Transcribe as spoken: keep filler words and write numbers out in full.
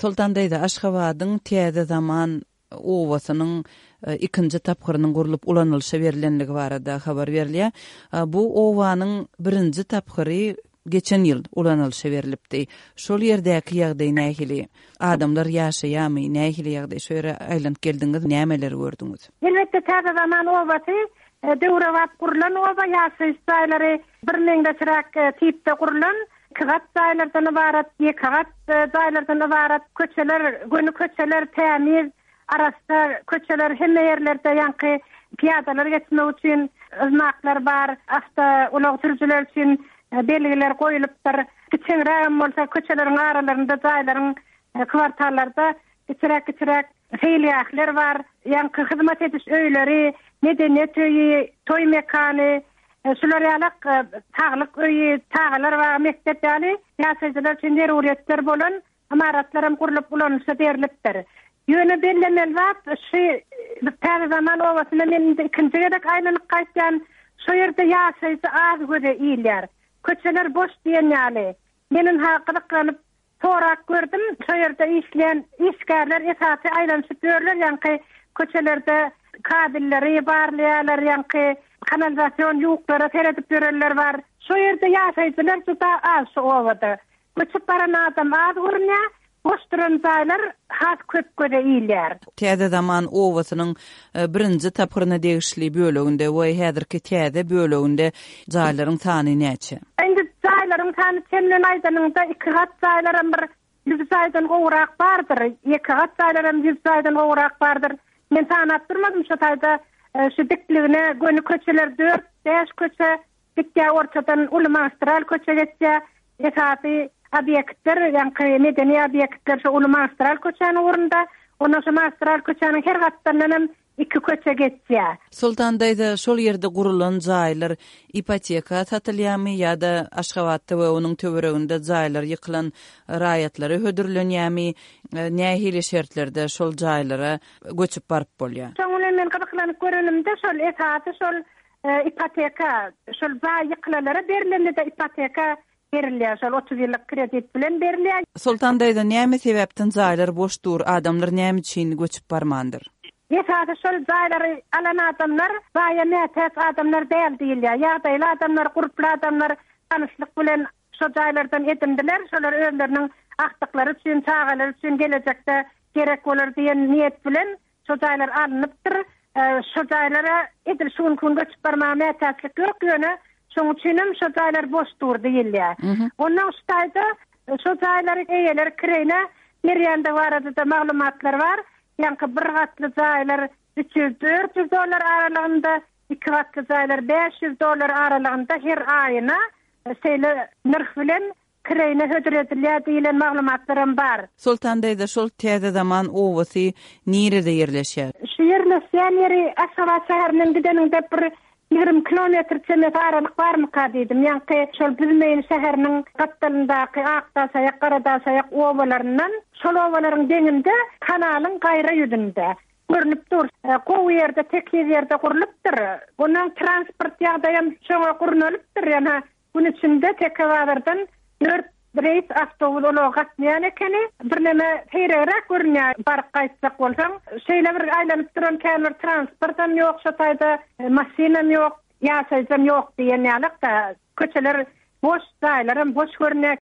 Sultan Dayda Aşgabatyň täze zaman owasynyň ikinji tapgyrynyň gurulup ulanylşy berilenligi barada habar berilýär. Bu owanyň birinji tapgyry geçen ýyl ulanylşy berilipdi. Şol ýerdäki ýagdaý nähili? Adamlar ýaşaýarmy? Nähili ýagdaý? Şöyle aýlanyp geldiňiz, nämeler gördüňiz? Elbetde täze zaman owasy döwrewat gurulan owa ýaşaýyş saýlary bir meňde çyrak tipde gurulan Kıgat daylardan ibarat, yekagat daylardan ibarat köçeler, gönü köçeler tämiz, arasda köçeler hemme yerlerde ýanky piyadalar geçmek üçin ıznaklar bar, hasta ulaq sürücüler üçin belgiler goýulypdyr. Kiçik raýon bolsa köçeleriň aralarynda daylaryň kwartallarda kiçirak-kiçirak feýliýaklar bar, ýanky hyzmat ediş öýleri, medeniýet öýi, toý mekany, şular ýalak taglyk öýi, tagalar we mektep ýaly ýaşaýjylar üçin zeruriýetler bolan amaratlarym gurulyp ulanylşy berilipdir. Ýöne bellemel wagt şu täze zaman owasyna men ikinji gerek aýlanyp gaýtýan şu ýerde ýaşaýjy az göre iýler. Köçeler boş diýen ýaly. Meniň hakylyklanyp torak gördüm. Şu ýerde işleýän işgärler esasy aýlanyp görler, ýanky köçelerde kabilleri barlaýarlar, ýanky kanalizasyon ýuklary teredip görerler bar. Şu ýerde ýaşaýjylar juda az şu owada. Köçüp baran adam az görünýär, boş duran zaýlar has köp göre iýler. Täze zaman owasynyň birinji tapgyryna degişli böleginde we häzirki täze böleginde zaýlaryň sany näçe? Endi zaýlaryň sany çenden aýdanyňda iki gat zaýlarym bir yüz zaýdan gowrak bardyr. Iki gat zaýlarym yüz zaýdan gowrak bardyr. Men sanap durmadym şu taýda şu dikligine gönü köçeler dört beş köçe dikkä ortadan ulumastral köçe geçse esasy obyektler, ýanky medeni obyektler şu ulumastral köçäniň orunda, ona şu mastral köçäniň her gatdandan iki köçe geçse. Sultan Dayda şol ýerde gurulan zaýlar ipoteka satylýarmy ýa-da Aşgabatda we onuň töwereginde zaýlar ýykylan raýatlary hödürlenýärmi? Nähili şertlerde şol zaýlara göçüp baryp bolýar? Şoňa men gyzyklanıp görenimde şol esasy şol ipoteka, şol zaý ýykylalary berilende ipoteka berilýär, şol otuz ýyllyk kredit bilen berilýär. Sultan Dayda näme sebäpden zaýlar boş dur, adamlar näme üçin göçüp barmandyr? Esasy şol zaýlary alan adamlar baýa mätäs adamlar däl diýilýär. Ýagdaýly adamlar, guruply adamlar tanyşlyk bilen şol zaýlardan edindiler. Şolar özleriniň akdyklary üçin, çağalar üçin gelecekde gerek bolar diýen niýet bilen şol zaýlar alınıpdyr. Şol zaýlara edil şuň gün göçüp barmagy mätäslik ýok ýöne. Şoň üçin şol zaýlar boş dur diýilýär. Ondan ştaýda şol zaýlary eýeler kirene berýände barada da maglumatlar bar. Ýanky bir gatly zaýlar üç yüz dört yüz dollar aralygynda, iki gatly zaýlar beş yüz dollar aralygynda her aýyna şeýle narh bilen kirene hödüredilýär diýilen maglumatlarym bar. Sultan Dayda şol täze zaman owasy nirede ýerleşýär? Şu ýerleşýän ýeri Aşgabat şäheriniň gideninde bir yirmi kilometr çemet aralyk barmy diýdim. Ýanky şol Bilmeýin şäheriniň gatdalyndaky Akdaşaýak, Garadaşaýak owalaryndan şol owalaryň deňinde kanalyň gaýra ýüzünde görnüp dur. Gowy ýerde, tekli ýerde gurulypdyr. Bunun transport ýagdaýym şoňa gurulypdyr. Ýa-ni bunun içinde tekawalardan dört reis avtobus olarak gatnaýan ekeni, birneme heýrerak görünýär. Baryp gaýtsak bolsaň, şeýle bir aýlanyp duran kämer transportam ýok, şu taýda masinam ýok, ýaşaýjam ýok diýen ýalykda köçeler boş zaýlarym boş görünýär.